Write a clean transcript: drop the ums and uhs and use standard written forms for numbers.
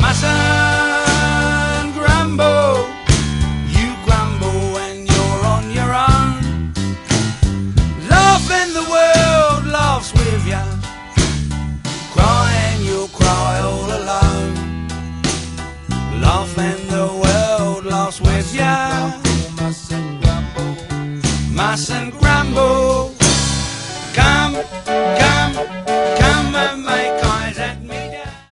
Mustn't grumble, you grumble when you're on your own. Laugh and the world laughs with you, cry and you'll cry all alone. Laugh and the world laughs with you, mustn't grumble. Come, come.